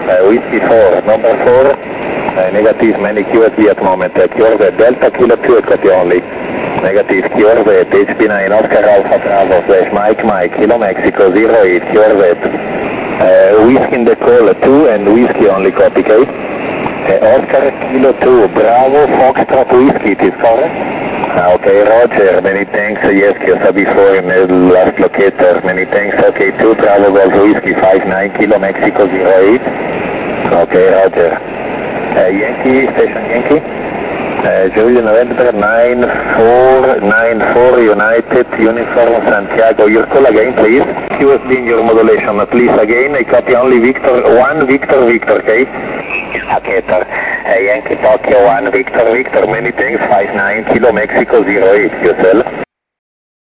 Whiskey 4, number 4, negative, many QSB at moment, QRZ, Delta Kilo 2 at copy only, negative, QRZ, HP9, Oscar Alpha Bravo, slash Mike, Kilo Mexico 08, QRZ, Whiskey in the call 2 and Whiskey only copy, okay? Oscar Kilo 2, Bravo, Foxtrot Whiskey, it is correct? Okay, Roger, many thanks, yes, you saw before in the last locator, many thanks, okay, 2 Bravo Golf Whiskey, 59, Kilo Mexico 08, okay, Roger, Yankee, Station Yankee, Julia November 9494 United, Uniform Santiago, your call again please, QSB in your modulation, please again, I copy only Victor, 1 Victor, okay? Okay, Yankee Tokyo 1 Victor, many thanks, 59 Kilo Mexico 08, QSL.